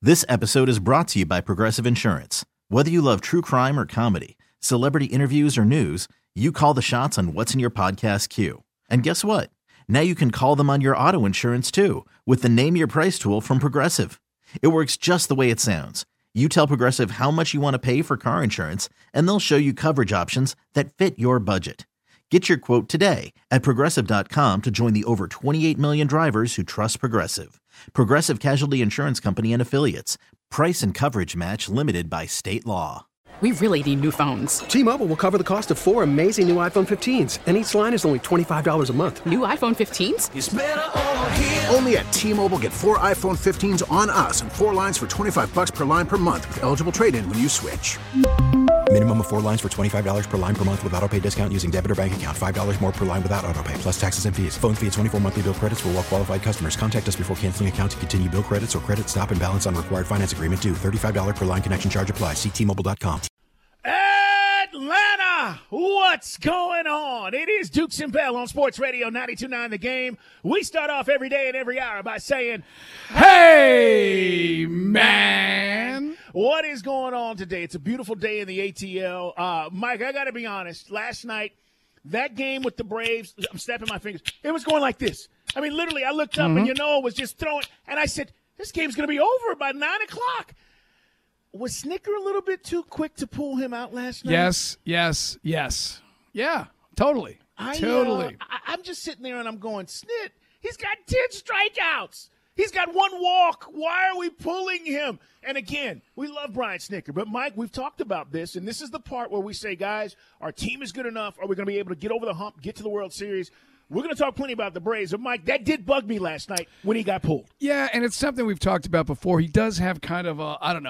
This episode is brought to you by Progressive Insurance. Whether you love true crime or comedy, celebrity interviews or news, you call the shots on what's in your podcast queue. And guess what? Now you can call them on your auto insurance too with the Name Your Price tool from Progressive. It works just the way it sounds. You tell Progressive how much you want to pay for car insurance, and they'll show you coverage options that fit your budget. Get your quote today at Progressive.com to join the over 28 million drivers who trust Progressive. Progressive Casualty Insurance Company and Affiliates. Price and coverage match limited by state law. We really need new phones. T-Mobile will cover the cost of 4 amazing new iPhone 15s, and each line is only $25 a month. New iPhone 15s? It's better over here. Only at T-Mobile, get 4 iPhone 15s on us and 4 lines for $25 per line per month with eligible trade-in when you switch. Minimum of 4 lines for $25 per line per month with autopay discount using debit or bank account. $5 more per line without autopay, plus taxes and fees. Phone fee at 24 monthly bill credits for well-qualified customers. Contact us before canceling account to continue bill credits or credit stop and balance on required finance agreement due. $35 per line connection charge applies. See T-Mobile.com. Atlanta, what's going on? It is Dukes and Bell on Sports Radio 92.9 The Game. We start off every day and every hour by saying, hey, man. What is going on today? It's a beautiful day in the ATL. Mike, I got to be honest. Last night, that game with the Braves, I'm snapping my fingers. It was going like this. I mean, literally, I looked up and Yanoa was just throwing, and I said, this game's going to be over by 9 o'clock. Was Snitker a little bit too quick to pull him out last night? Yes. Yeah, totally. I'm just sitting there and I'm going, Snit, he's got 10 strikeouts. He's got 1 walk. Why are we pulling him? And again, we love Brian Snitker. But, Mike, we've talked about this, and this is the part where we say, guys, our team is good enough. Are we going to be able to get over the hump, get to the World Series? We're going to talk plenty about the Braves. But, Mike, that did bug me last night when he got pulled. Yeah, and it's something we've talked about before. He does have kind of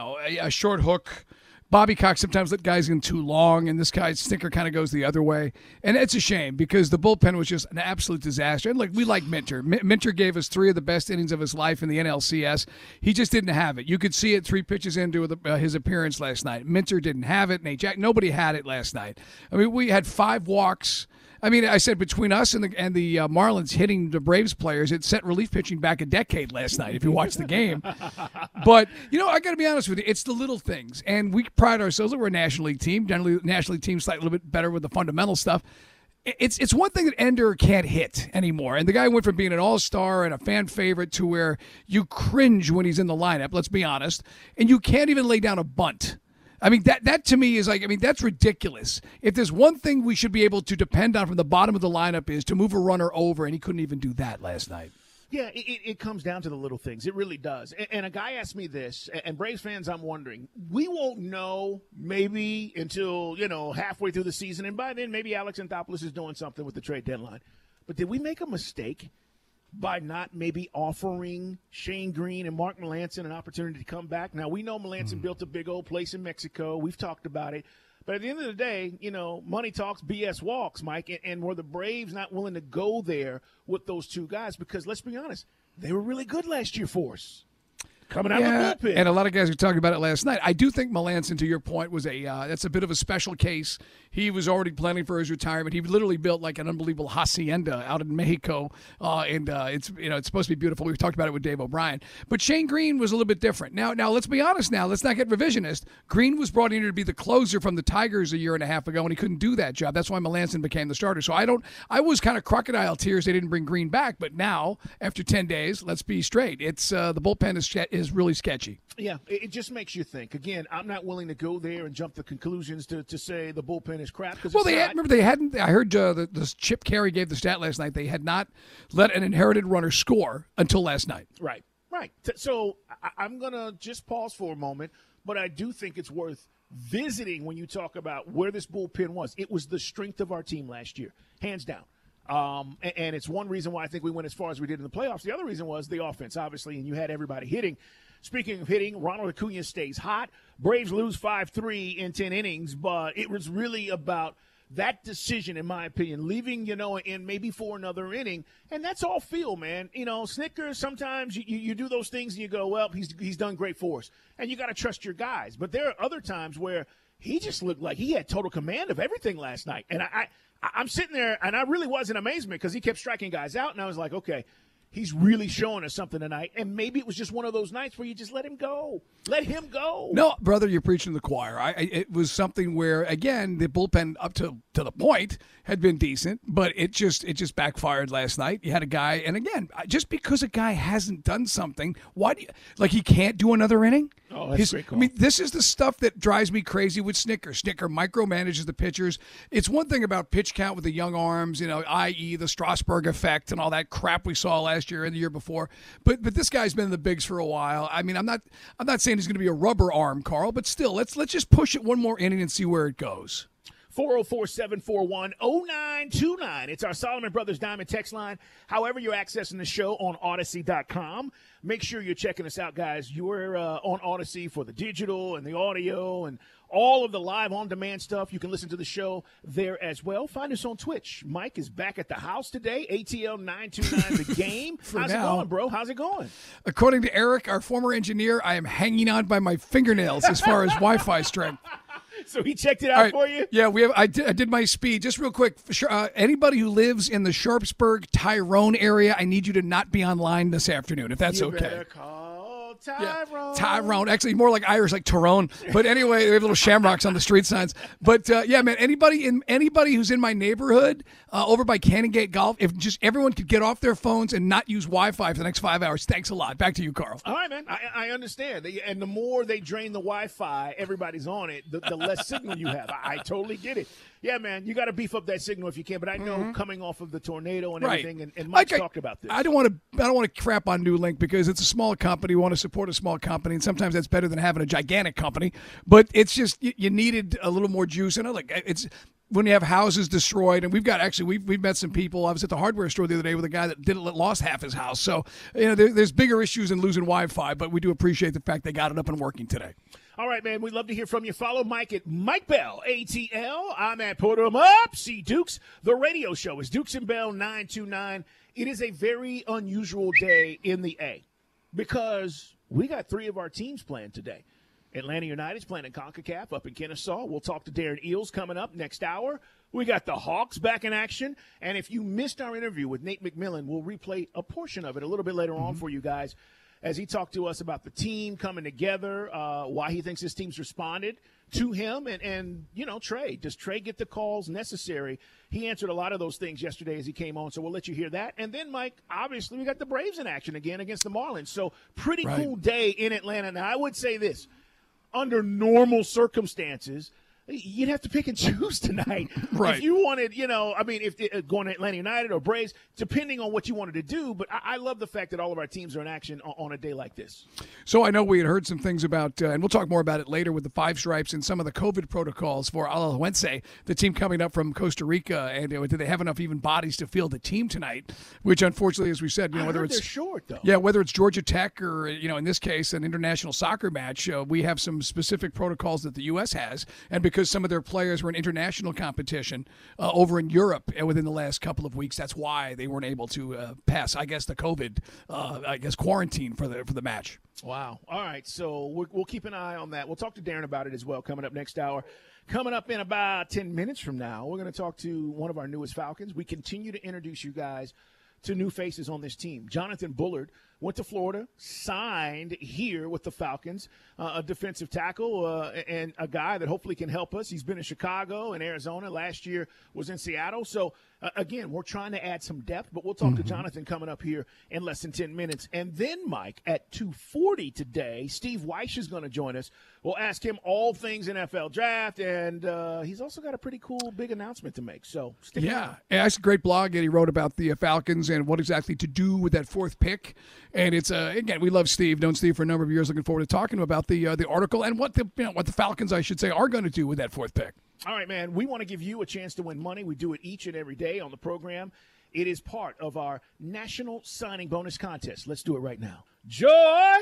a short hook. Bobby Cox sometimes let guys in too long, and this guy's Snitker kind of goes the other way. And it's a shame because the bullpen was just an absolute disaster. And, look, we like Minter. Minter gave us 3 of the best innings of his life in the NLCS. He just didn't have it. You could see it 3 pitches into his appearance last night. Minter didn't have it. Nate Jack, nobody had it last night. I mean, we had 5 walks. I mean, I said between us and the Marlins hitting the Braves players, it set relief pitching back a decade last night if you watch the game. But, I got to be honest with you. It's the little things. And we pride ourselves that we're a National League team. Generally, National League teams slightly a little bit better with the fundamental stuff. It's one thing that Ender can't hit anymore. And the guy went from being an all-star and a fan favorite to where you cringe when he's in the lineup, let's be honest. And you can't even lay down a bunt. I mean, that to me is that's ridiculous. If there's one thing we should be able to depend on from the bottom of the lineup is to move a runner over, and he couldn't even do that last night. Yeah, it comes down to the little things. It really does. And a guy asked me this, and Braves fans, I'm wondering, we won't know maybe until, halfway through the season, and by then maybe Alex Anthopoulos is doing something with the trade deadline. But did we make a mistake by not maybe offering Shane Green and Mark Melancon an opportunity to come back? Now, we know Melancon built a big old place in Mexico. We've talked about it. But at the end of the day, money talks, BS walks, Mike. And were the Braves not willing to go there with those 2 guys? Because let's be honest, they were really good last year for us. Coming out of the bullpen. And a lot of guys were talking about it last night. I do think Melancon, to your point, was that's a bit of a special case. He was already planning for his retirement. He literally built like an unbelievable hacienda out in Mexico, and it's supposed to be beautiful. We've talked about it with Dave O'Brien. But Shane Green was a little bit different. Now let's be honest. Now let's not get revisionist. Green was brought in here to be the closer from the Tigers a year and a half ago, and he couldn't do that job. That's why Melancon became the starter. So I was kind of crocodile tears they didn't bring Green back. But now, after 10 days, let's be straight. It's the bullpen is really sketchy. Yeah, it just makes you think. Again, I'm not willing to go there and jump to conclusions to say the bullpen is crap. Well, they hadn't. I heard the Chip Carey gave the stat last night. They had not let an inherited runner score until last night. Right. So I'm going to just pause for a moment, but I do think it's worth visiting when you talk about where this bullpen was. It was the strength of our team last year, hands down. And it's one reason why I think we went as far as we did in the playoffs. The other reason was the offense, obviously, and you had everybody hitting. Speaking of hitting, Ronald Acuna stays hot. Braves lose 5-3 in 10 innings, but it was really about that decision, in my opinion, leaving, in maybe for another inning. And that's all feel, man. Snitker, sometimes you do those things and you go, well, he's done great for us. And you got to trust your guys. But there are other times where he just looked like he had total command of everything last night. And I'm sitting there, and I really was in amazement because he kept striking guys out. And I was like, okay, he's really showing us something tonight. And maybe it was just one of those nights where you just let him go. Let him go. No, brother, you're preaching to the choir. It was something where, again, the bullpen up to the point had been decent, but it just backfired last night. You had a guy, and again, just because a guy hasn't done something, why do you, like, he can't do another inning? Oh, that's a great call. I mean, this is the stuff that drives me crazy with Snicker. Snicker micromanages the pitchers. It's one thing about pitch count with the young arms, i.e. the Strasburg effect and all that crap we saw last year and the year before. But this guy's been in the bigs for a while. I mean, I'm not saying he's going to be a rubber arm, Carl, but still, let's just push it one more inning and see where it goes. 404-741-0929. It's our Solomon Brothers Diamond text line. However you're accessing the show on Odyssey.com, make sure you're checking us out, guys. You're on Odyssey for the digital and the audio and all of the live on-demand stuff. You can listen to the show there as well. Find us on Twitch. Mike is back at the house today. ATL 929 The Game. How's it going, bro? How's it going? According to Eric, our former engineer, I am hanging on by my fingernails as far as Wi-Fi strength. So he checked it out for you? Yeah, I did my speed. Just real quick, anybody who lives in the Sharpsburg, Tyrone area, I need you to not be online this afternoon, if that's okay. Better call Tyrone. Yeah, Tyrone. Actually, more like Irish, like Tyrone. But anyway, they have little shamrocks on the street signs. But, yeah, man, anybody who's in my neighborhood over by Canongate Golf, if just everyone could get off their phones and not use Wi-Fi for the next 5 hours, thanks a lot. Back to you, Carl. All right, man. I understand. And the more they drain the Wi-Fi, everybody's on it, the less signal you have. I totally get it. Yeah, man, you got to beef up that signal if you can. But I know coming off of the tornado and everything, and Mike's talked about this. I don't want to crap on New Link because it's a small company. We want to support a small company, and sometimes that's better than having a gigantic company. But it's just you needed a little more juice. And it's when you have houses destroyed, and we've met some people. I was at the hardware store the other day with a guy that lost half his house. So there's bigger issues than losing Wi-Fi. But we do appreciate the fact they got it up and working today. All right, man, we'd love to hear from you. Follow Mike at Mike Bell, ATL. I'm at Put 'em Up, C Dukes. The radio show is Dukes and Bell 929. It is a very unusual day in the A because we got 3 of our teams playing today. Atlanta United's playing in CONCACAF up in Kennesaw. We'll talk to Darren Eels coming up next hour. We got the Hawks back in action. And if you missed our interview with Nate McMillan, we'll replay a portion of it a little bit later on for you guys, as he talked to us about the team coming together, why he thinks his team's responded to him, and Trey. Does Trey get the calls necessary? He answered a lot of those things yesterday as he came on, so we'll let you hear that. And then, Mike, obviously we got the Braves in action again against the Marlins. So pretty cool day in Atlanta. Now, I would say this. Under normal circumstances, you'd have to pick and choose tonight. Right. If you wanted, if going to Atlanta United or Braves, depending on what you wanted to do. But I love the fact that all of our teams are in action on a day like this. So I know we had heard some things about, and we'll talk more about it later with the Five Stripes and some of the COVID protocols for Alajuelense, the team coming up from Costa Rica. And do they have enough even bodies to field the team tonight? Which, unfortunately, as we said, whether it's they're short though. Yeah, whether it's Georgia Tech or in this case an international soccer match, we have some specific protocols that the U.S. has, and because some of their players were in international competition over in Europe within the last couple of weeks, that's why they weren't able to pass, I guess, the COVID, quarantine for the match. Wow. All right, so we'll keep an eye on that. We'll talk to Darren about it as well coming up next hour. Coming up in about 10 minutes from now, we're going to talk to one of our newest Falcons. We continue to introduce you guys to new faces on this team. Jonathan Bullard went to Florida, signed here with the Falcons, a defensive tackle and a guy that hopefully can help us. He's been in Chicago and Arizona. Last year was in Seattle. So, again, we're trying to add some depth, but we'll talk to Jonathan coming up here in less than 10 minutes. And then, Mike, at 2:40 today, Steve Weish is going to join us. We'll ask him all things NFL draft, and he's also got a pretty cool big announcement to make. So, stick around. Yeah, that's a great blog that he wrote about the Falcons and what exactly to do with that 4th pick. And it's again, we love Steve, known Steve for a number of years. Looking forward to talking about the article and what the Falcons, I should say, are going to do with that 4th pick. All right, man. We want to give you a chance to win money. We do it each and every day on the program. It is part of our National Signing Bonus Contest. Let's do it right now. Joy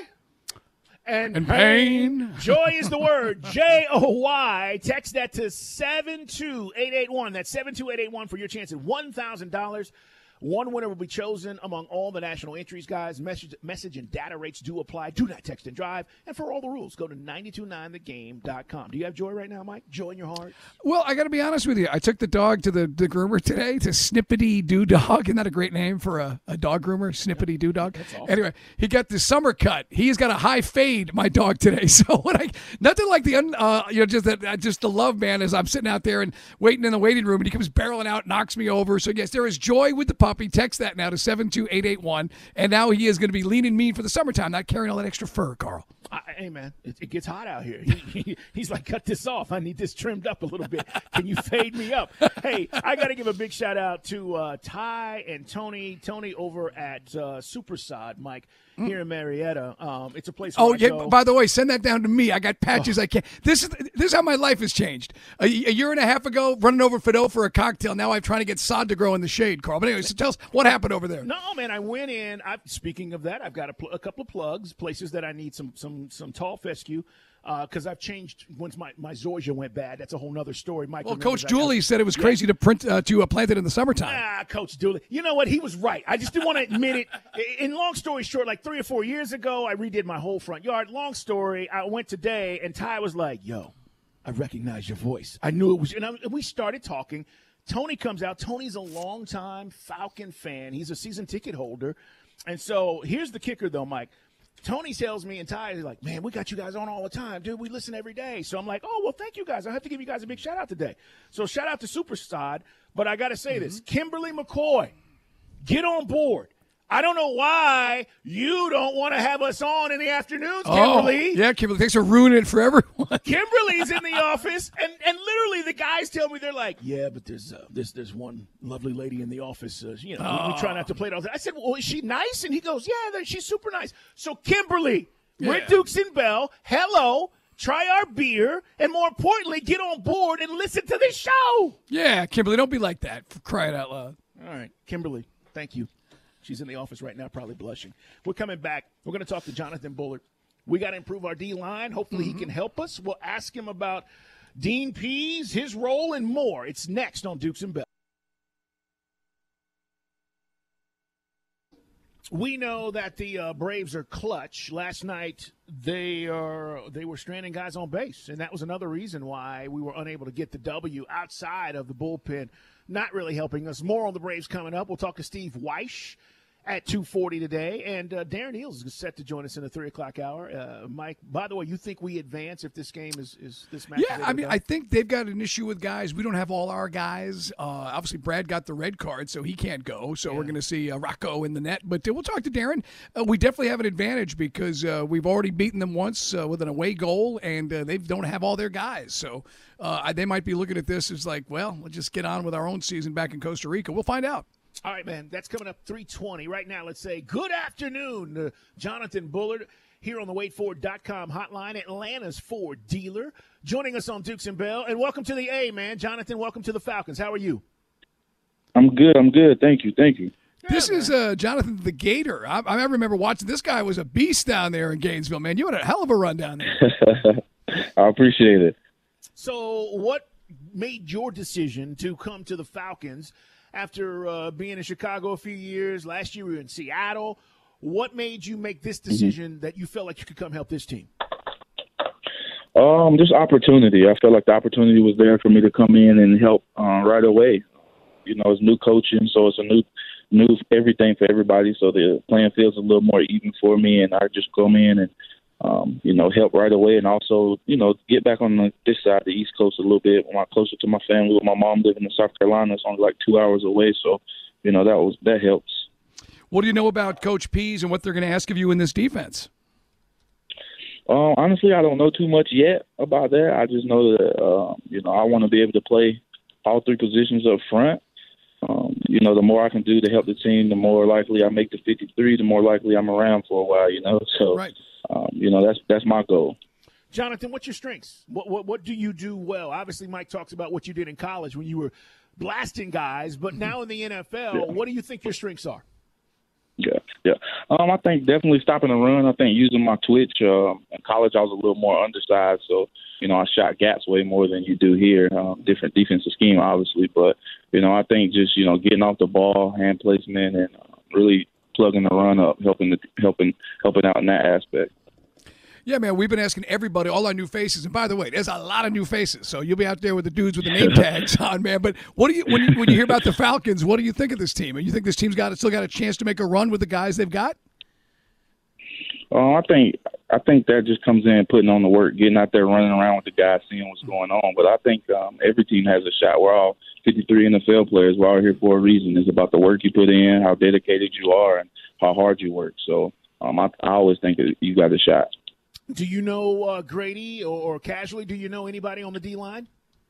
and pain. Joy is the word. Joy. Text that to 72881. That's 72881 for your chance at $1,000. One winner will be chosen among all the national entries, guys. Message and data rates do apply. Do not text and drive. And for all the rules, go to 929thegame.com. Do you have joy right now, Mike? Joy in your heart? Well, I got to be honest with you. I took the dog to the groomer today, to Snippety Doo Dog. Isn't that a great name for a dog groomer? Snippety Doo Dog. That's awesome. Anyway, he got the summer cut. He's got a high fade, my dog, today. So nothing like just the love, man, as I'm sitting out there and waiting in the waiting room, and he comes barreling out, knocks me over. So yes, there is joy with the puppy. Text that now to 72881, and now he is going to be lean and mean for the summertime, not carrying all that extra fur, Carl. Hey, man, it gets hot out here. He's like, cut this off. I need this trimmed up a little bit. Can you fade me up? Hey, I got to give a big shout out to Ty and Tony. Tony over at Supersod, Mike, here in Marietta. It's a place where I go. By the way, send that down to me. I got patches I can't. This is how my life has changed. A year and a half ago, running over Fido for a cocktail. Now I'm trying to get sod to grow in the shade, Carl. But anyway, so tell us what happened over there. No, man, I went in. Speaking of that, I've got a couple of plugs, places that I need some tall fescue. Because I've changed once my Zorja went bad. That's a whole other story. Mike, well, Coach Dooley said it was crazy to plant it in the summertime. Coach Dooley. You know what? He was right. I just didn't want to admit it. In long story short, like 3 or 4 years ago, I redid my whole front yard. Long story, I went today, and Ty was like, yo, I recognize your voice. I knew it was. And we started talking. Tony comes out. Tony's a longtime Falcon fan. He's a season ticket holder. And so here's the kicker, though, Mike. Tony tells me, and Ty is like, man, we got you guys on all the time. Dude, we listen every day. So I'm like, oh, well, thank you guys. I have to give you guys a big shout-out today. So shout out to Supersod, but I got to say this. Kimberly McCoy, get on board. I don't know why you don't want to have us on in the afternoons, Kimberly. Oh, yeah, Kimberly. Thanks for ruining it for everyone. Kimberly's in the office, and literally the guys tell me, they're like, yeah, but there's one lovely lady in the office. We try not to play it all the time. I said, well, is she nice? And he goes, yeah, she's super nice. So, Kimberly, we're at Dukes and Bell. Hello. Try our beer, and more importantly, get on board and listen to this show. Yeah, Kimberly, don't be like that, for crying out loud. All right, Kimberly, thank you. She's in the office right now, probably blushing. We're coming back. We're going to talk to Jonathan Bullard. We got to improve our D-line. Hopefully he can help us. We'll ask him about Dean Pease, his role, and more. It's next on Dukes and Bell. We know that the Braves are clutch. Last night they were stranding guys on base, and that was another reason why we were unable to get the W outside of the bullpen. Not really helping us. More on the Braves coming up. We'll talk to Steve Weish at 2:40 today. And Darren Eales is set to join us in the 3 o'clock hour. Mike, by the way, you think we advance if this game is this match? Yeah, I mean, I think they've got an issue with guys. We don't have all our guys. Obviously, Brad got the red card, so he can't go. So we're going to see Rocco in the net. But we'll talk to Darren. We definitely have an advantage because we've already beaten them once with an away goal, and they don't have all their guys. So they might be looking at this as like, well, let's just get on with our own season back in Costa Rica. We'll find out. All right, man, that's coming up 3:20. Right now, let's say good afternoon to Jonathan Bullard here on the WadeFord.com hotline, Atlanta's Ford dealer, joining us on Dukes and Bell. And welcome to the A, man. Jonathan, welcome to the Falcons. How are you? I'm good. Thank you. This is Jonathan the Gator. I remember watching. This guy was a beast down there in Gainesville, man. You had a hell of a run down there. I appreciate it. So what made your decision to come to the Falcons after being in Chicago a few years? Last year we were in Seattle. What made you make this decision that you felt like you could come help this team? Just opportunity. I felt like the opportunity was there for me to come in and help right away. You know, it's new coaching, so it's a new everything for everybody. So the playing field's a little more even for me, and I just come in and help right away, and also, get back on this side of the East Coast a little bit, closer to my family. With my mom living in South Carolina, it's only like 2 hours away, so that helps. What do you know about Coach Pease and what they're going to ask of you in this defense? Honestly, I don't know too much yet about that. I just know that I want to be able to play all three positions up front. The more I can do to help the team, the more likely I make the 53, the more likely I'm around for a while, So, right. That's my goal. Jonathan, what's your strengths? What do you do well? Obviously, Mike talks about what you did in college when you were blasting guys, but now in the NFL, What do you think your strengths are? Yeah. Yeah. I think definitely stopping the run. I think using my twitch. In college, I was a little more undersized, so I shot gaps way more than you do here. Different defensive scheme, obviously, but I think just getting off the ball, hand placement, and really plugging the run up, helping out in that aspect. Yeah, man, we've been asking everybody, all our new faces, and by the way, there's a lot of new faces, so you'll be out there with the dudes with the name tags on, man. But what do you when you hear about the Falcons, what do you think of this team? And you think this team's still got a chance to make a run with the guys they've got? I think that just comes in putting on the work, getting out there, running around with the guys, seeing what's going on. But I think every team has a shot. We're all 53 NFL players. We're all here for a reason. It's about the work you put in, how dedicated you are, and how hard you work. So I always think that you got a shot. Do you know Grady or casually, do you know anybody on the D-line?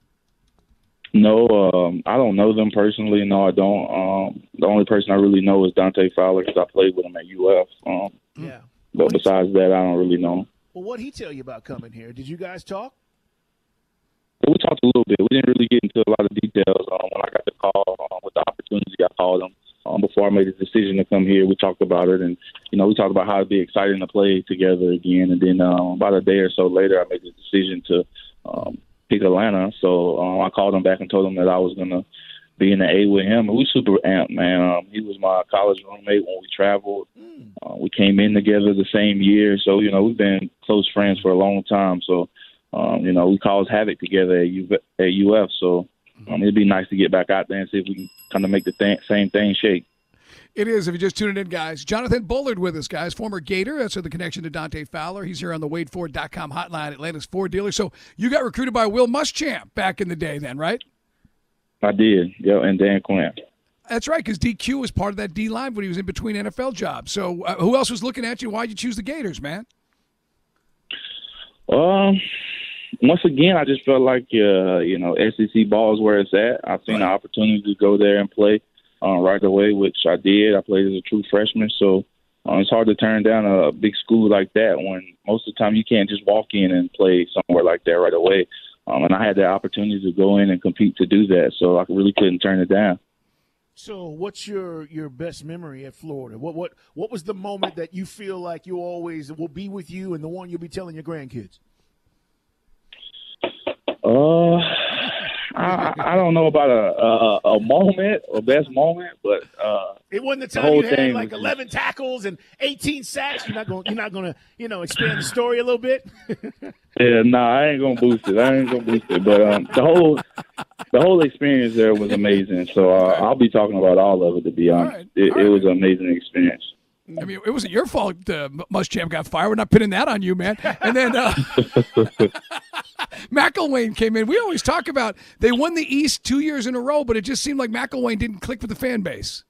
No, I don't know them personally. No, I don't. The only person I really know is Dante Fowler because I played with him at UF. Yeah. But besides that, I don't really know him. Well, what'd he tell you about coming here? Did you guys talk? We talked a little bit. We didn't really get into a lot of details. When I got the call with the opportunity, I called him. Before I made the decision to come here, we talked about it, and we talked about how it'd be exciting to play together again. And then about a day or so later, I made the decision to pick Atlanta. So I called him back and told him that I was gonna be in the A with him. And we super amped, man. He was my college roommate when we traveled. We came in together the same year, so we've been close friends for a long time. So we caused havoc together at UF. So it'd be nice to get back out there and see if we can kind of make the same thing shake. It is, if you're just tuning in, guys. Jonathan Bullard with us, guys. Former Gator. That's the connection to Dante Fowler. He's here on the WadeFord.com hotline, Atlanta's Ford dealer. So you got recruited by Will Muschamp back in the day then, right? I did, yeah, and Dan Quinn. That's right, because DQ was part of that D-line when he was in between NFL jobs. So who else was looking at you? Why'd you choose the Gators, man? Once again, I just felt like, SEC ball is where it's at. I've seen an opportunity to go there and play right away, which I did. I played as a true freshman, so it's hard to turn down a big school like that when most of the time you can't just walk in and play somewhere like that right away. And I had the opportunity to go in and compete to do that, so I really couldn't turn it down. So what's your best memory at Florida? What was the moment that you feel like you always will be with you and the one you'll be telling your grandkids? I don't know about a moment, a best moment, but it wasn't the time you had like 11 tackles and 18 sacks. You're not going to expand the story a little bit. Yeah, I ain't gonna boost it. But the whole experience there was amazing. So I'll be talking about all of it. To be honest, it was an amazing experience. I mean, it wasn't your fault Muschamp got fired. We're not pinning that on you, man. And then McElwain came in. We always talk about they won the East 2 years in a row, but it just seemed like McElwain didn't click with the fan base.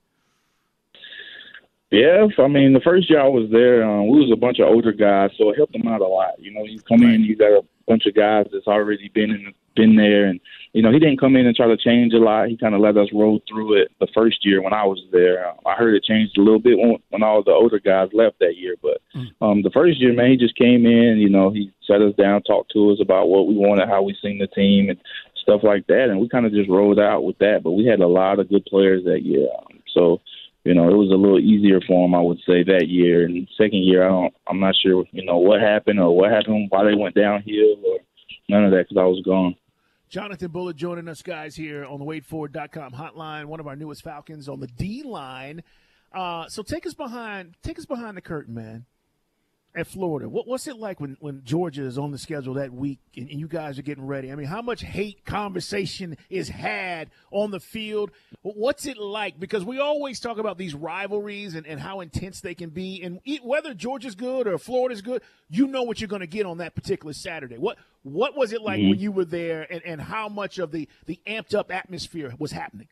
Yeah, I mean, the first year I was there, we was a bunch of older guys, so it helped them out a lot. You come in, you got a bunch of guys that's already been there, and he didn't come in and try to change a lot. He kind of let us roll through it the first year when I was there. I heard it changed a little bit when all the older guys left that year, but the first year, man, he just came in. He sat us down, talked to us about what we wanted, how we seen the team, and stuff like that, and we kind of just rolled out with that. But we had a lot of good players that year, so. It was a little easier for them, I would say, that year. And second year, I'm not sure, what happened, why they went downhill, or none of that, because I was gone. Jonathan Bullard joining us, guys, here on the WadeFord.com hotline. One of our newest Falcons on the D line. So take us behind the curtain, man. At Florida, what's it like when Georgia is on the schedule that week and you guys are getting ready? I mean, how much hate conversation is had on the field? What's it like? Because we always talk about these rivalries and how intense they can be. And whether Georgia's good or Florida's good, you know what you're going to get on that particular Saturday. What was it like when you were there, and how much of the amped up atmosphere was happening?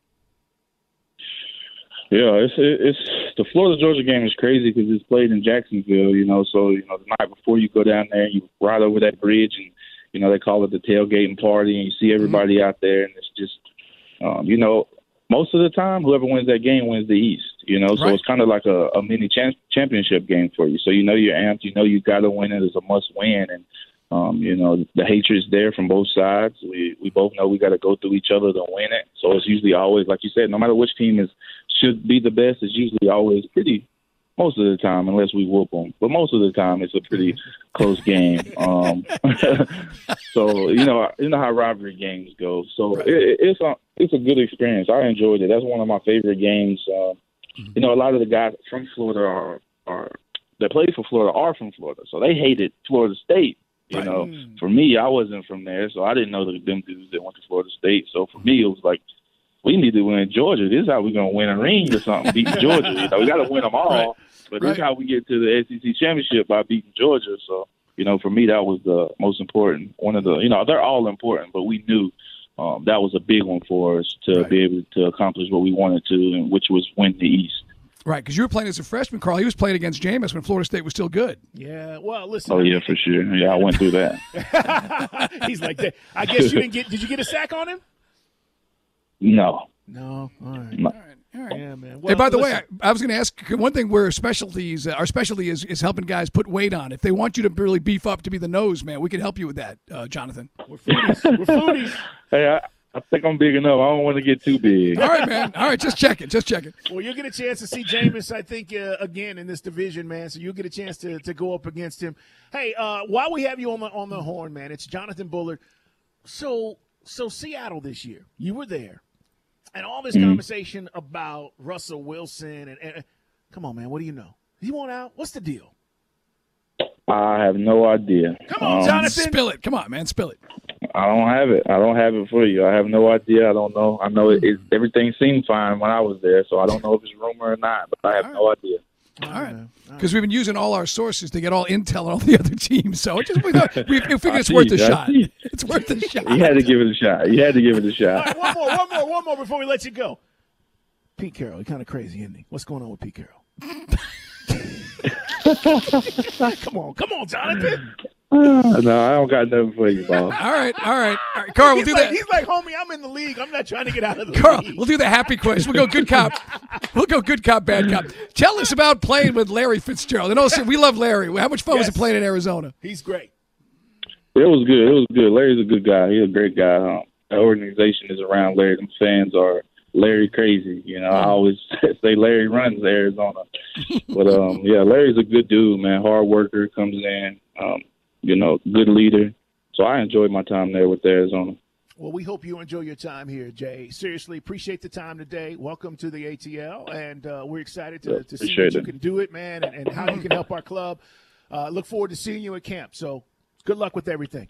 Yeah, it's the Florida-Georgia game is crazy because it's played in Jacksonville, So, the night before you go down there, you ride over that bridge and, they call it the tailgating party, and you see everybody out there, and it's just, most of the time, whoever wins that game wins the East, So it's kind of like a mini championship game for you. So, you're amped, you got to win it. It's a must-win, and the hatred's there from both sides. We both know we got to go through each other to win it. So it's usually always, like you said, no matter which team should be the best, it's usually always pretty most of the time, unless we whoop them. But most of the time, it's a pretty close game. So you know how rivalry games go. So it's a good experience. I enjoyed it. That's one of my favorite games. You know, a lot of the guys from Florida that play for Florida are from Florida, so they hated Florida State. You know, for me, I wasn't from there, so I didn't know them dudes that went to Florida State. So for me, it was like, we need to win Georgia. This is how we're going to win a ring or something, beating Georgia. You know, we got to win them all. But this is how we get to the SEC championship, by beating Georgia. So, you know, for me, that was the most important. One of the, you know, they're all important, but we knew that was a big one for us to be able to accomplish what we wanted to, and which was win the East. Right, because you were playing as a freshman, Carl. He was playing against Jameis when Florida State was still good. Yeah, well, listen. Oh, yeah, for sure. Yeah, I went through that. He's like that. I guess you didn't get – did you get a sack on him? No. No? All right. No. All right. Yeah, man. Well, Hey, by the way, I was going to ask one thing where our specialty is helping guys put weight on. If they want you to really beef up to be the nose man, we can help you with that, Jonathan. We're foodies. Hey, I think I'm big enough. I don't want to get too big. All right, man. All right, just check it. Well, you'll get a chance to see Jameis, I think, again in this division, man. So you'll get a chance to go up against him. Hey, while we have you on the horn, man, it's Jonathan Bullard. So Seattle this year, you were there, and all this conversation about Russell Wilson and come on, man, what do you know? He won't out. What's the deal? I have no idea. Come on, Jonathan. Spill it. Come on, man. Spill it. I don't have it. I don't have it for you. I have no idea. I don't know. I know everything seemed fine when I was there, so I don't know if it's rumor or not, but I have no idea. All right. Because we've been using all our sources to get all intel on all the other teams, so we figure it's worth a shot. It's worth a shot. You had to give it a shot. All right, one more before we let you go. Pete Carroll, he's kind of crazy, isn't he? What's going on with Pete Carroll? Come on, Jonathan. No, I don't got nothing for you, Bob. All right. Carl, we'll do that. He's like, homie, I'm in the league. I'm not trying to get out of the Carl, league. we'll do the happy quiz. We'll go good cop. Bad cop. Tell us about playing with Larry Fitzgerald. And also, we love Larry. How much fun was it playing in Arizona? He's great. It was good. Larry's a good guy. He's a great guy. The organization is around Larry. Them fans are Larry crazy. You know, I always say Larry runs Arizona. But, yeah, Larry's a good dude, man. Hard worker, comes in, you know, good leader. So I enjoyed my time there with Arizona. Well, we hope you enjoy your time here, Jay. Seriously, appreciate the time today. Welcome to the ATL, and we're excited to see that you can do it, man, and how you can help our club. Look forward to seeing you at camp. So good luck with everything.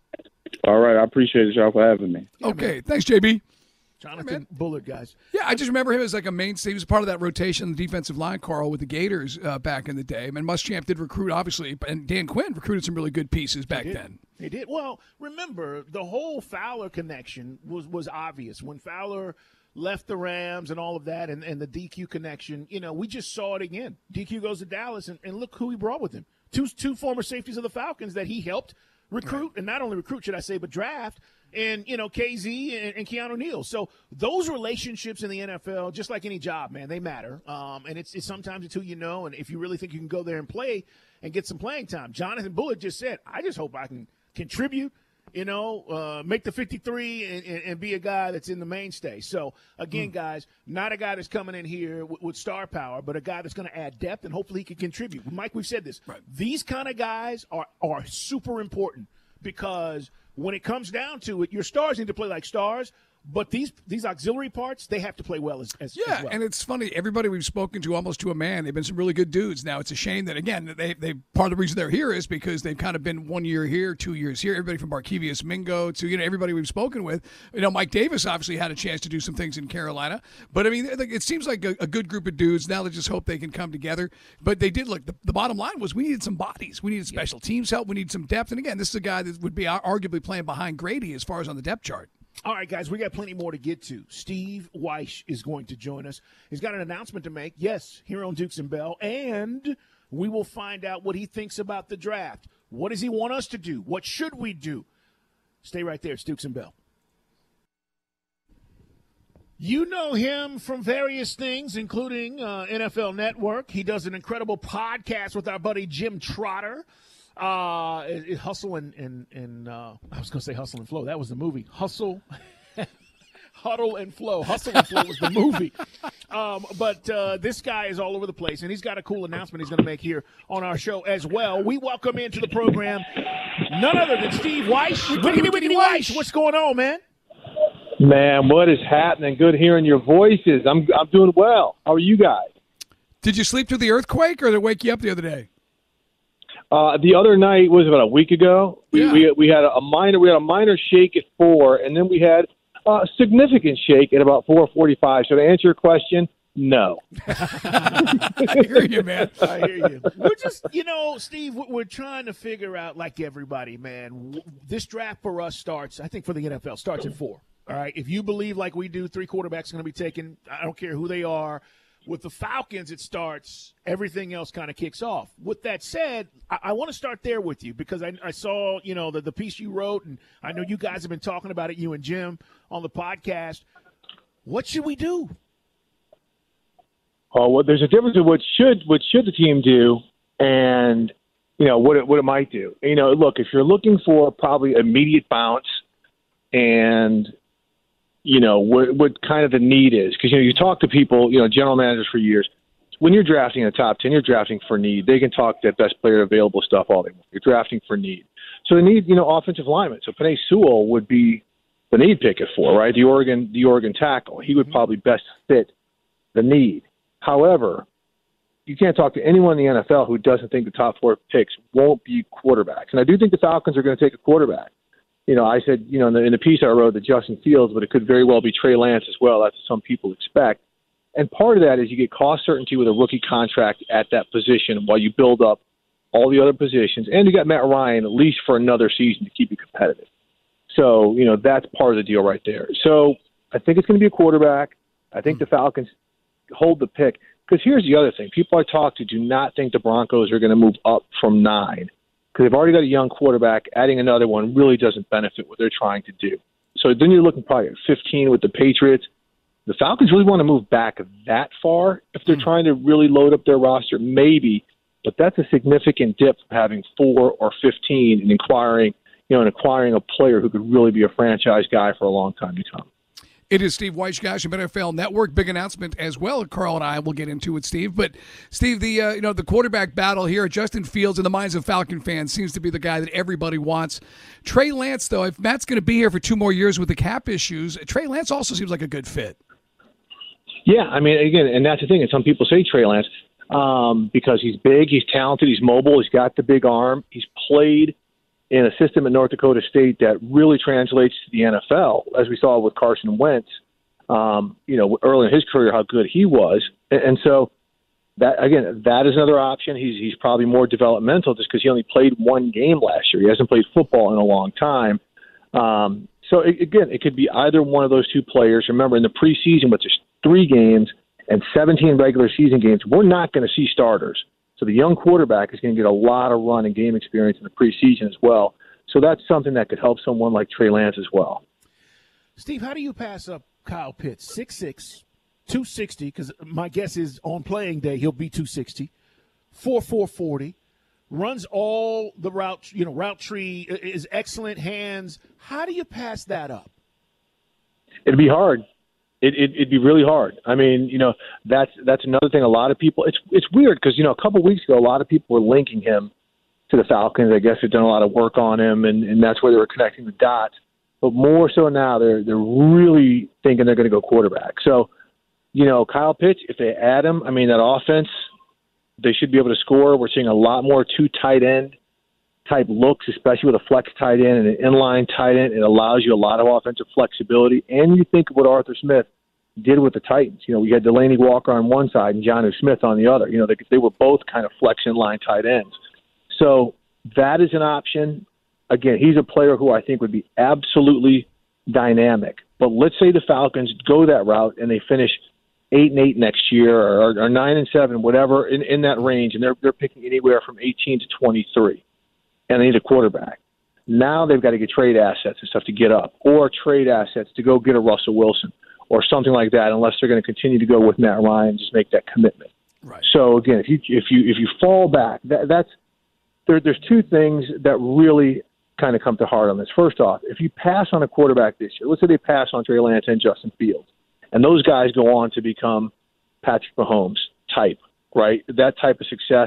All right. I appreciate y'all for having me. Yeah, okay. Man. Thanks, JB. Jonathan Bullard, guys. Yeah, I just remember him as like a mainstay. He was part of that rotation, the defensive line, Carl, with the Gators back in the day. I mean, Muschamp did recruit, obviously, and Dan Quinn recruited some really good pieces back then. He did. Well, remember, the whole Fowler connection was obvious. When Fowler left the Rams and all of that and the DQ connection, you know, we just saw it again. DQ goes to Dallas, and look who he brought with him. Two former safeties of the Falcons that he helped recruit, and not only recruit, should I say, but draft. And, you know, KZ and Keanu Neal. So those relationships in the NFL, just like any job, man, they matter. And it's sometimes it's who you know. And if you really think you can go there and play and get some playing time. Jonathan Bullard just said, I just hope I can contribute, you know, make the 53 and be a guy that's in the mainstay. So, again, guys, not a guy that's coming in here with star power, but a guy that's going to add depth and hopefully he can contribute. Mike, we've said this. Right. These kind of guys are super important because – when it comes down to it, your stars need to play like stars, but these auxiliary parts, they have to play well as well. And it's funny. Everybody we've spoken to, almost to a man, they've been some really good dudes. Now, it's a shame that, again, they part of the reason they're here is because they've kind of been 1 year here, 2 years here. Everybody from Barkevius Mingo to, you know, everybody we've spoken with. You know, Mike Davis obviously had a chance to do some things in Carolina. But, I mean, it seems like a good group of dudes. Now they just hope they can come together. But they did, look, the bottom line was we needed some bodies. We needed special teams help. We needed some depth. And, again, this is a guy that would be arguably playing behind Grady as far as on the depth chart. All right, guys, we got plenty more to get to. Steve Weish is going to join us. He's got an announcement to make, yes, here on Dukes and Bell, and we will find out what he thinks about the draft. What does he want us to do? What should we do? Stay right there. It's Dukes and Bell. You know him from various things, including NFL Network. He does an incredible podcast with our buddy Jim Trotter. Hustle and I was going to say Hustle and Flow. That was the movie. Huddle and Flow. Hustle and Flow was the movie. But this guy is all over the place, and he's got a cool announcement he's going to make here on our show as well. We welcome into the program none other than Steve Weish. Wiggity Weish. What's going on, man? Man, what is happening? Good hearing your voices. I'm doing well. How are you guys? Did you sleep through the earthquake, or did it wake you up the other day? The other night was about a week ago. We had a minor shake at 4, and then we had a significant shake at about 4:45. So to answer your question, no. I hear you, man. I hear you. We're just, Steve, we're trying to figure out, like everybody, man, this draft for us starts, I think for the NFL, starts at 4. All right? If you believe like we do, 3 quarterbacks are going to be taken, I don't care who they are. With the Falcons, it starts, everything else kind of kicks off. With that said, I want to start there with you because I saw, the piece you wrote, and I know you guys have been talking about it, you and Jim, on the podcast. What should we do? Oh, well, there's a difference in what should the team do and, what it might do. Look, if you're looking for probably immediate bounce and – what kind of the need is. Because, you talk to people, general managers for years. When you're drafting in the top 10, you're drafting for need. They can talk that best player available stuff all they want. You're drafting for need. So they need, offensive linemen. So Penei Sewell would be the need pick at 4, right? The Oregon tackle. He would probably best fit the need. However, you can't talk to anyone in the NFL who doesn't think the top 4 picks won't be quarterbacks. And I do think the Falcons are going to take a quarterback. I said, in the piece I wrote that Justin Fields, but it could very well be Trey Lance as well. That's what some people expect. And part of that is you get cost certainty with a rookie contract at that position while you build up all the other positions. And you got Matt Ryan at least for another season to keep you competitive. So, that's part of the deal right there. So I think it's going to be a quarterback. I think the Falcons hold the pick. Because here's the other thing. People I talk to do not think the Broncos are going to move up from 9. Because they've already got a young quarterback. Adding another one really doesn't benefit what they're trying to do. So then you're looking probably at 15 with the Patriots. The Falcons really want to move back that far. If they're trying to really load up their roster, maybe. But that's a significant dip from having 4 or 15 and acquiring a player who could really be a franchise guy for a long time to come. It is Steve Weichgosh of NFL Network. Big announcement as well. Carl and I will get into it, Steve. But Steve, the quarterback battle here, Justin Fields, in the minds of Falcon fans, seems to be the guy that everybody wants. Trey Lance, though, if Matt's going to be here for 2 more years with the cap issues, Trey Lance also seems like a good fit. Yeah, I mean, again, and that's the thing. And some people say Trey Lance because he's big, he's talented, he's mobile, he's got the big arm, he's played in a system at North Dakota State that really translates to the NFL, as we saw with Carson Wentz, early in his career, how good he was. And so, that is another option. He's probably more developmental just because he only played 1 game last year. He hasn't played football in a long time. It could be either one of those 2 players. Remember, in the preseason, with just 3 games and 17 regular season games, we're not going to see starters. So the young quarterback is going to get a lot of run and game experience in the preseason as well. So that's something that could help someone like Trey Lance as well. Steve, how do you pass up Kyle Pitts? 6'6", 260, because my guess is on playing day he'll be 260, 4.40, runs all the route tree, is excellent hands. How do you pass that up? It'd be hard. It'd be really hard. I mean, that's another thing. A lot of people, it's weird because, a couple of weeks ago, a lot of people were linking him to the Falcons. I guess they've done a lot of work on him, and that's where they were connecting the dots. But more so now, they're really thinking they're going to go quarterback. So, Kyle Pitts, if they add him, I mean, that offense, they should be able to score. We're seeing a lot more 2 tight end type looks, especially with a flex tight end and an inline tight end. It allows you a lot of offensive flexibility. And you think of what Arthur Smith did with the Titans. We had Delaney Walker on one side and Jonnu Smith on the other. They were both kind of flex inline tight ends. So that is an option. Again, he's a player who I think would be absolutely dynamic. But let's say the Falcons go that route and they finish 8-8 next year or 9-7, whatever, in that range, and they're picking anywhere from 18 to 23. And they need a quarterback. Now they've got to get trade assets and stuff to get up, or trade assets to go get a Russell Wilson or something like that, unless they're going to continue to go with Matt Ryan and just make that commitment. Right. So again, if you fall back, there's 2 things that really kind of come to heart on this. First off, if you pass on a quarterback this year, let's say they pass on Trey Lance and Justin Fields, and those guys go on to become Patrick Mahomes type, right? That type of success,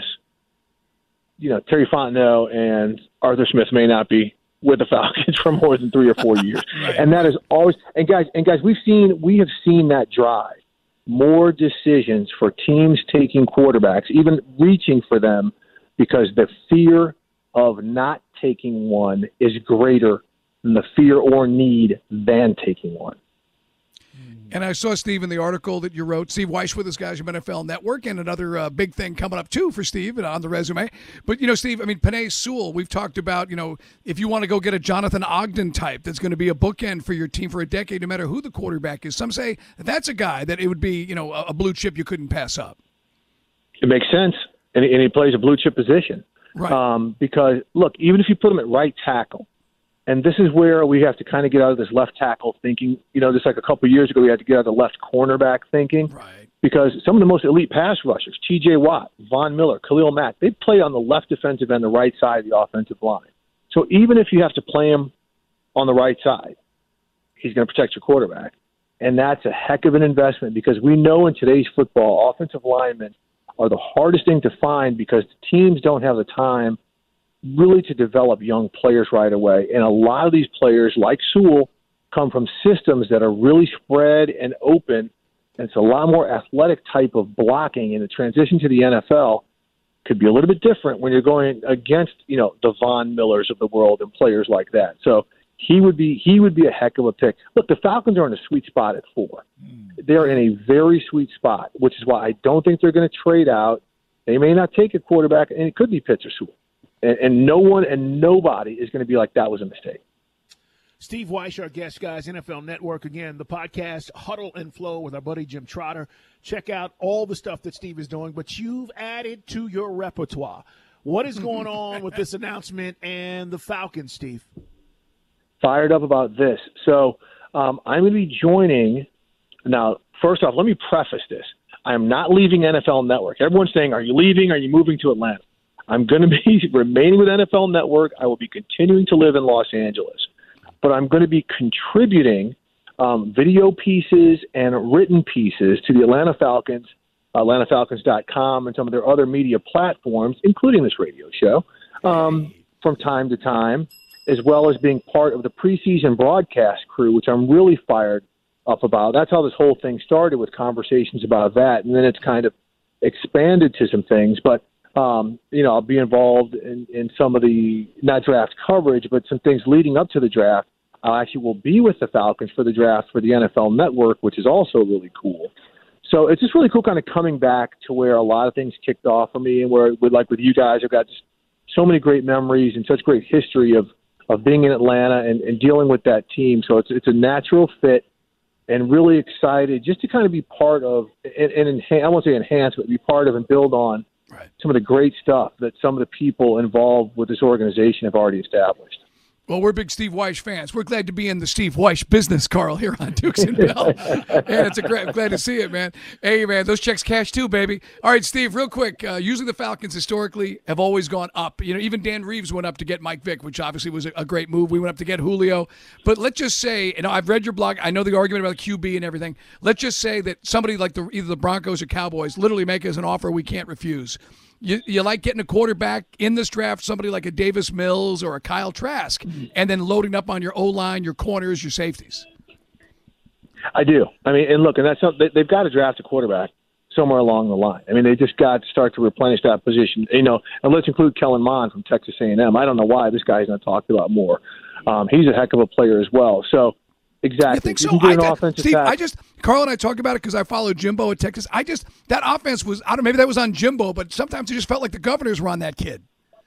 Terry Fontenot and Arthur Smith may not be with the Falcons for more than 3 or 4 years. And that is always, and guys, we have seen that drive more decisions for teams taking quarterbacks, even reaching for them, because the fear of not taking one is greater than the fear or need than taking one. And I saw, Steve, in the article that you wrote, Steve Wyche with us, guys, from NFL Network, and another big thing coming up, too, for Steve on the resume. But, Steve, Penei Sewell, we've talked about, if you want to go get a Jonathan Ogden type that's going to be a bookend for your team for a decade, no matter who the quarterback is. Some say that's a guy that it would be, a blue chip you couldn't pass up. It makes sense. And he plays a blue chip position. Right. Because, look, even if you put him at right tackle, and this is where we have to kind of get out of this left tackle thinking. Just like a couple of years ago, we had to get out of the left cornerback thinking. Right. Because some of the most elite pass rushers, T.J. Watt, Von Miller, Khalil Mack, they play on the left defensive end, the right side of the offensive line. So even if you have to play him on the right side, he's going to protect your quarterback. And that's a heck of an investment, because we know in today's football, offensive linemen are the hardest thing to find, because the teams don't have the time really to develop young players right away. And a lot of these players, like Sewell, come from systems that are really spread and open. And it's a lot more athletic type of blocking. And the transition to the NFL could be a little bit different when you're going against, the Von Millers of the world and players like that. So he would be a heck of a pick. Look, the Falcons are in a sweet spot at 4. They're in a very sweet spot, which is why I don't think they're going to trade out. They may not take a quarterback, and it could be Pitts or Sewell. And no one and nobody is going to be like, that was a mistake. Steve Wyche, our guest, guys, NFL Network. Again, the podcast, Huddle and Flow with our buddy Jim Trotter. Check out all the stuff that Steve is doing, but you've added to your repertoire. What is going on with this announcement and the Falcons, Steve? Fired up about this. So I'm going to be joining. Now, first off, let me preface this. I am not leaving NFL Network. Everyone's saying, are you leaving? Are you moving to Atlanta? I'm going to be remaining with NFL Network. I will be continuing to live in Los Angeles. But I'm going to be contributing video pieces and written pieces to the Atlanta Falcons, AtlantaFalcons.com, and some of their other media platforms, including this radio show, from time to time, as well as being part of the preseason broadcast crew, which I'm really fired up about. That's how this whole thing started, with conversations about that, and then it's kind of expanded to some things. But I'll be involved in some of the, not draft coverage, but some things leading up to the draft. I actually will be with the Falcons for the draft for the NFL Network, which is also really cool. So it's just really cool kind of coming back to where a lot of things kicked off for me, and where, with you guys, I've got just so many great memories and such great history of being in Atlanta and dealing with that team. So it's a natural fit, and really excited just to kind of be part of, and I won't say enhance, but be part of and build on some of the great stuff that some of the people involved with this organization have already established. Well, we're big Steve Wyche fans. We're glad to be in the Steve Wyche business, Carl, here on Dukes and Bell. And it's I'm glad to see it, man. Hey, man, those checks cash too, baby. All right, Steve, real quick. Usually the Falcons historically have always gone up. Even Dan Reeves went up to get Mike Vick, which obviously was a great move. We went up to get Julio. But let's just say, I've read your blog. I know the argument about QB and everything. Let's just say that somebody like either the Broncos or Cowboys literally make us an offer we can't refuse. You like getting a quarterback in this draft, somebody like a Davis Mills or a Kyle Trask, and then loading up on your O-line, your corners, your safeties. I do. And look, and they've got to draft a quarterback somewhere along the line. They just got to start to replenish that position. And let's include Kellen Mond from Texas A&M. I don't know why this guy's not talked about more. He's a heck of a player as well. So, exactly. You think so? Steve, Carl and I talked about it because I followed Jimbo at Texas. That offense was, I don't know, maybe that was on Jimbo, but sometimes it just felt like the Governors were on that kid.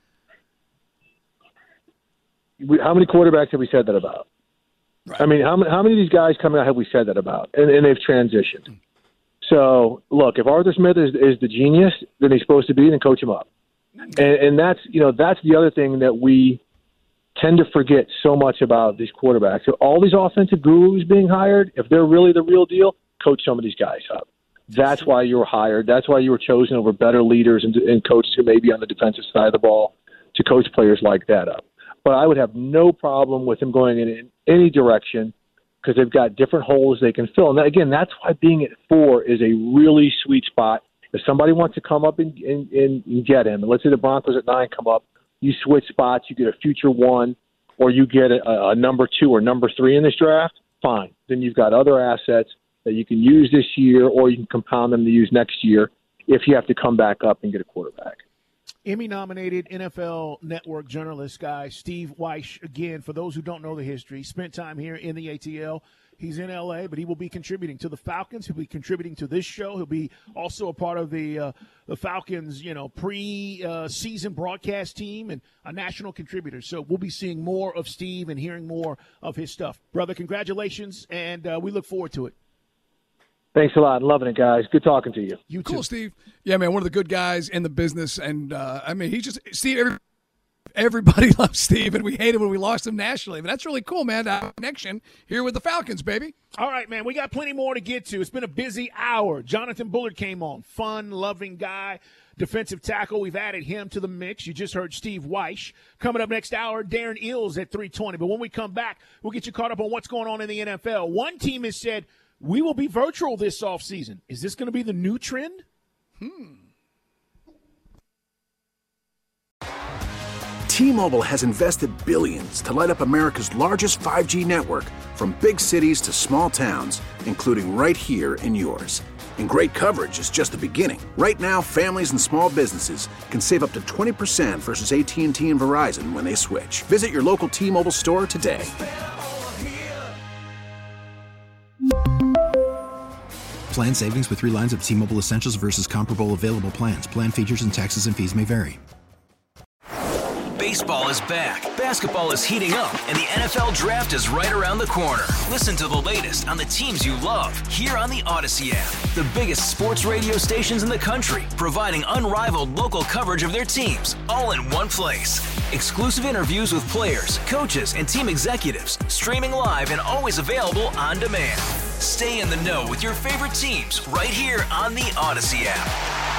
How many quarterbacks have we said that about? Right. How many of these guys coming out have we said that about? And they've transitioned. So, look, if Arthur Smith is the genius that he's supposed to be, then coach him up. And that's the other thing that we tend to forget so much about these quarterbacks. So all these offensive gurus being hired, if they're really the real deal, coach some of these guys up. That's why you were hired. That's why you were chosen over better leaders and coaches who may be on the defensive side of the ball to coach players like that up. But I would have no problem with him going in any direction because they've got different holes they can fill. And again, that's why being at 4 is a really sweet spot. If somebody wants to come up and get him, and let's say the Broncos at 9 come up, you switch spots, you get a future 1, or you get a number 2 or number 3 in this draft, fine. Then you've got other assets that you can use this year, or you can compound them to use next year if you have to come back up and get a quarterback. Emmy-nominated NFL Network journalist guy Steve Wyche, again, for those who don't know the history, spent time here in the ATL. He's in L.A., but he will be contributing to the Falcons. He'll be contributing to this show. He'll be also a part of the Falcons, pre-season broadcast team and a national contributor. So we'll be seeing more of Steve and hearing more of his stuff. Brother, congratulations, and we look forward to it. Thanks a lot. Loving it, guys. Good talking to you. You too. Cool, Steve. Yeah, man, one of the good guys in the business. And, Steve, everybody loves Steve, and we hate him when we lost him nationally. But that's really cool, man. Our connection here with the Falcons, baby. All right, man, we got plenty more to get to. It's been a busy hour. Jonathan Bullard came on. Fun, loving guy, defensive tackle. We've added him to the mix. You just heard Steve Wyche. Coming up next hour, Darren Eales at 3:20. But when we come back, we'll get you caught up on what's going on in the NFL. One team has said, we will be virtual this offseason. Is this going to be the new trend? T-Mobile has invested billions to light up America's largest 5G network, from big cities to small towns, including right here in yours. And great coverage is just the beginning. Right now, families and small businesses can save up to 20% versus AT&T and Verizon when they switch. Visit your local T-Mobile store today. Plan savings with 3 lines of T-Mobile Essentials versus comparable available plans. Plan features and taxes and fees may vary. Baseball is back, basketball is heating up, and the NFL Draft is right around the corner. Listen to the latest on the teams you love here on the Odyssey app. The biggest sports radio stations in the country, providing unrivaled local coverage of their teams, all in one place. Exclusive interviews with players, coaches, and team executives, streaming live and always available on demand. Stay in the know with your favorite teams right here on the Odyssey app.